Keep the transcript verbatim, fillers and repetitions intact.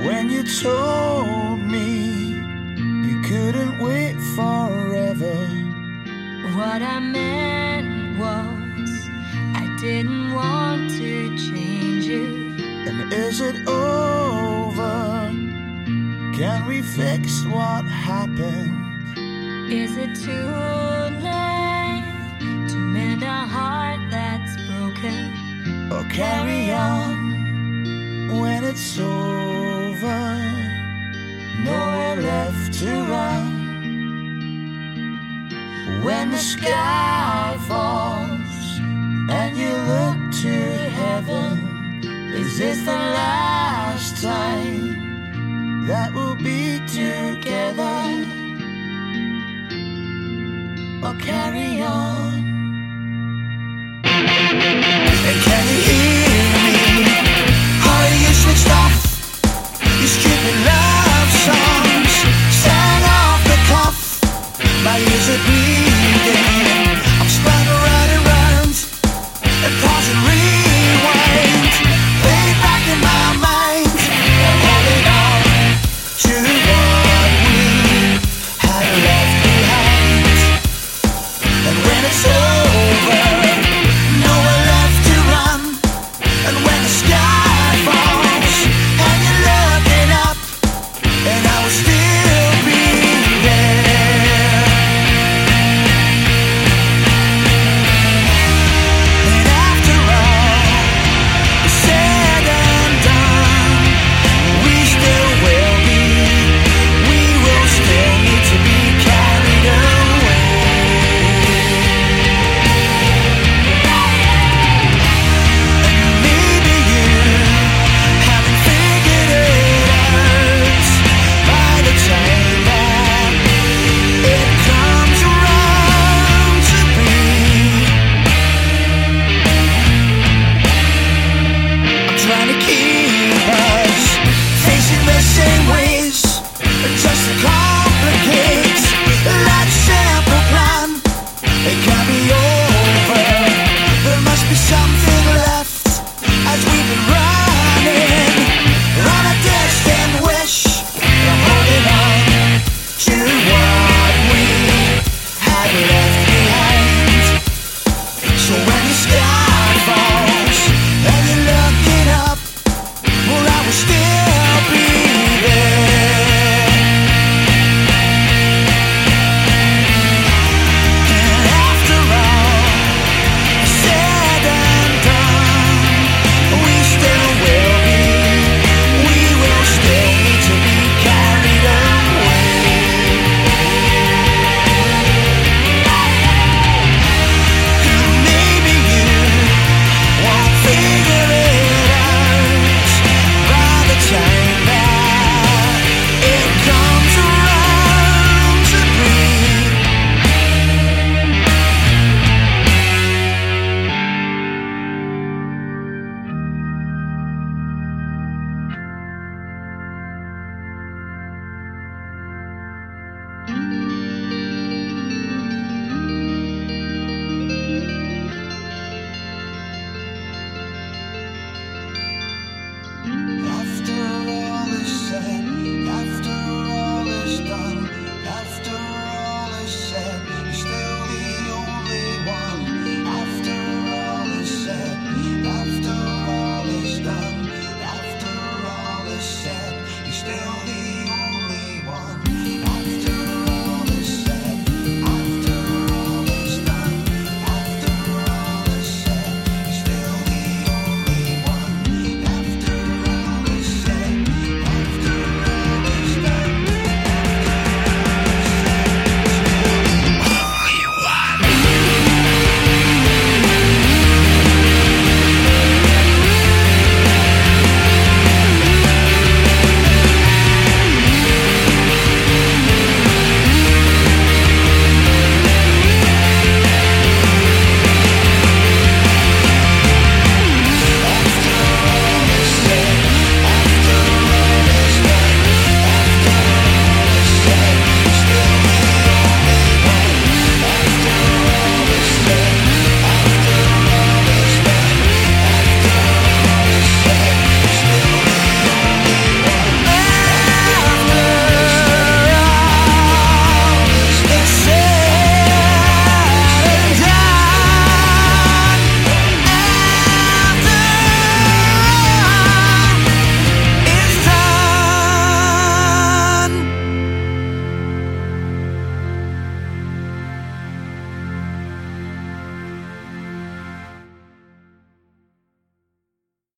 When you told me you couldn't wait forever, what I meant was I didn't want to change you. and is it over? Can we fix what happened? Is it too late to mend a heart that's broken? Or carry on when it's over? Nowhere left to run. When the sky falls and you look to heaven, is this the last time that we'll be together? Or carry on? And can you hear me? Are you switched off? You stupid love songs, stand off the cuff. My ears are bleeding. I'm spun around and round and pause and rewind. Play it back in my mind. I'm holding on to what we had left behind. And when it's over, nowhere left to run. And when the sky